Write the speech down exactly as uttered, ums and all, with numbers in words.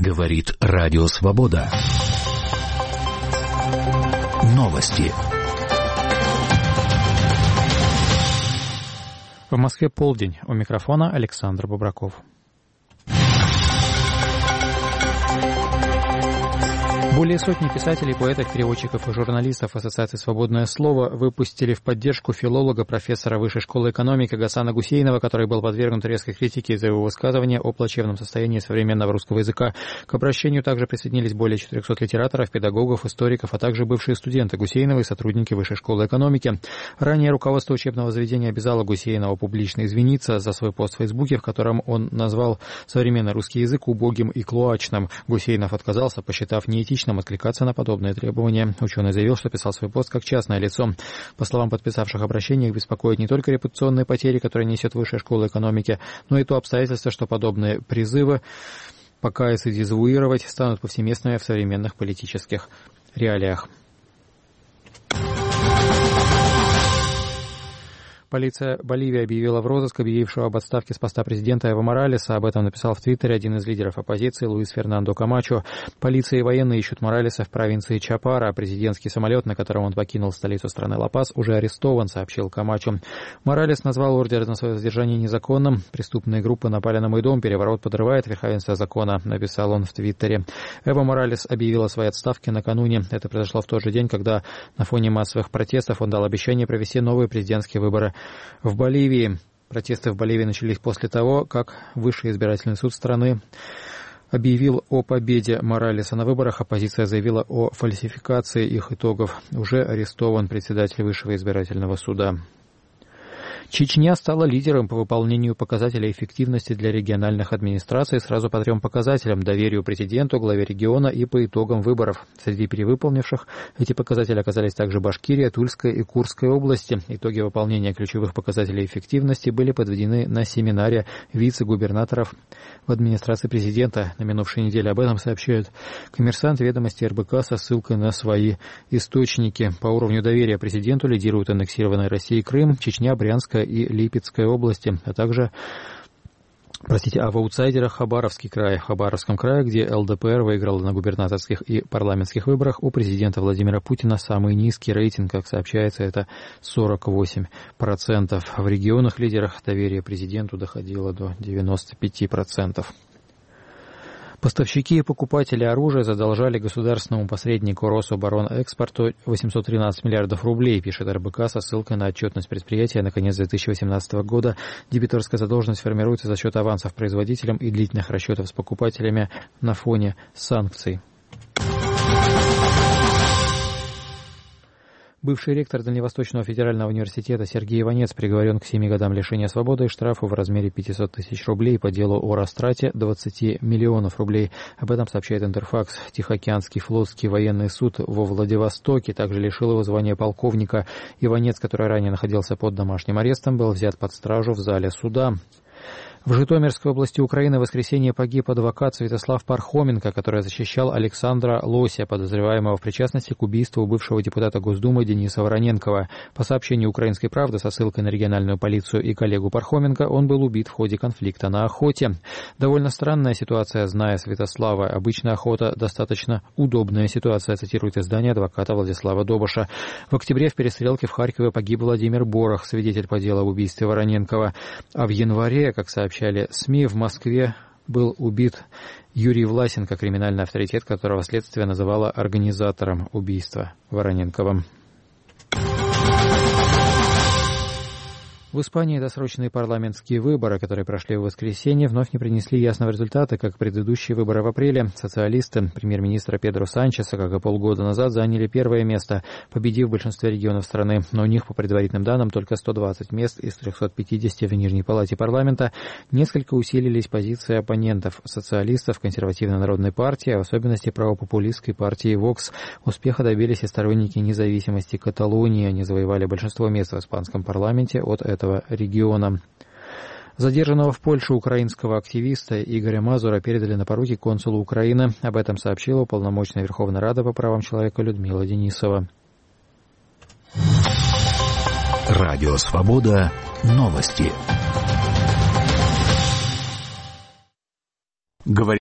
Говорит Радио Свобода. Новости. В Москве полдень. У микрофона Александр Бобраков. Более сотни писателей, поэтов, переводчиков и журналистов Ассоциации «Свободное слово» выпустили в поддержку филолога, профессора Высшей школы экономики Гасана Гусейнова, который был подвергнут резкой критике из-за его высказывания о плачевном состоянии современного русского языка. К обращению также присоединились более четырехсот литераторов, педагогов, историков, а также бывшие студенты Гусейнова и сотрудники Высшей школы экономики. Ранее руководство учебного заведения обязало Гусейнова публично извиниться за свой пост в Фейсбуке, в котором он назвал современный русский язык убогим и клоачным. Гусейнов отказался, посчитав неэтичным откликаться на подобные требования. Ученый заявил, что писал свой пост как частное лицо. По словам подписавших обращение, их беспокоит не только репутационные потери, которые несет Высшая школа экономики, но и то обстоятельство, что подобные призывы покаяться и дезавуировать станут повсеместными в современных политических реалиях. Полиция Боливии объявила в розыск объявившего об отставке с поста президента Эво Моралеса. Об этом написал в Твиттере один из лидеров оппозиции Луис Фернандо Камачо. Полиция и военные ищут Моралеса в провинции Чапара. Президентский самолет, на котором он покинул столицу страны Ла-Пас, уже арестован, сообщил Камачо. Моралес назвал ордер на свое задержание незаконным. Преступные группы напали на мой дом, переворот подрывает верховенство закона, написал он в Твиттере. Эво Моралес объявил о своей отставке накануне. Это произошло в тот же день, когда на фоне массовых протестов он дал обещание провести новые президентские выборы в Боливии. Протесты в Боливии начались после того, как Высший избирательный суд страны объявил о победе Моралеса на выборах. Оппозиция заявила о фальсификации их итогов. Уже арестован председатель Высшего избирательного суда. Чечня стала лидером по выполнению показателей эффективности для региональных администраций сразу по трем показателям: доверию президенту, главе региона и по итогам выборов. Среди перевыполнивших эти показатели оказались также Башкирия, Тульская и Курская области. Итоги выполнения ключевых показателей эффективности были подведены на семинаре вице-губернаторов в администрации президента. На минувшей неделе об этом сообщают «Коммерсант», «Ведомости», эр бэ ка со ссылкой на свои источники. По уровню доверия президенту лидируют аннексированная Россией Крым, Чечня, Брянская и Липецкой области, а также, простите, а в аутсайдерах Хабаровский край. В Хабаровском крае, где эл дэ пэ эр выиграл на губернаторских и парламентских выборах, у президента Владимира Путина самый низкий рейтинг, как сообщается, это сорок восемь процентов. В регионах-лидерах доверие президенту доходило до девяносто пять процентов. Поставщики и покупатели оружия задолжали государственному посреднику Рособоронэкспорту восемьсот тринадцать миллиардов рублей, пишет эр бэ ка со ссылкой на отчетность предприятия на конец две тысячи восемнадцатого года. Дебиторская задолженность формируется за счет авансов производителям и длительных расчетов с покупателями на фоне санкций. Бывший ректор Дальневосточного федерального университета Сергей Иванец приговорен к семи годам лишения свободы и штрафу в размере пятьсот тысяч рублей по делу о растрате двадцати миллионов рублей. Об этом сообщает Интерфакс. Тихоокеанский флотский военный суд во Владивостоке также лишил его звания полковника. Иванец, который ранее находился под домашним арестом, был взят под стражу в зале суда. В Житомирской области Украины в воскресенье погиб адвокат Святослав Пархоменко, который защищал Александра Лося, подозреваемого в причастности к убийству бывшего депутата Госдумы Дениса Вороненкова. По сообщению «Украинской правды» со ссылкой на региональную полицию и коллегу Пархоменко, он был убит в ходе конфликта на охоте. Довольно странная ситуация, зная Святослава. Обычно охота достаточно удобная ситуация, цитирует издание адвоката Владислава Добуша. В октябре в перестрелке в Харькове погиб Владимир Борох, свидетель по делу об убийстве Вороненкова. А в январе, как сообщается, СМИ, в Москве был убит Юрий Власенко, криминальный авторитет, которого следствие называло организатором убийства Вороненкова. В Испании досрочные парламентские выборы, которые прошли в воскресенье, вновь не принесли ясного результата, как предыдущие выборы в апреле. Социалисты премьер-министра Педро Санчеса, как и полгода назад, заняли первое место, победив в большинстве регионов страны. Но у них, по предварительным данным, только сто двадцать мест из трехсот пятидесяти в Нижней палате парламента. Несколько усилились позиции оппонентов социалистов, консервативной народной партии, а в особенности правопопулистской партии «Вокс». Успеха добились и сторонники независимости Каталонии. Они завоевали большинство мест в испанском парламенте от этого региона. Задержанного в Польше украинского активиста Игоря Мазура передали на поруки консулу Украины. Об этом сообщила уполномоченная Верховной Рады по правам человека Людмила Денисова. Радио Свобода. Новости. Говорит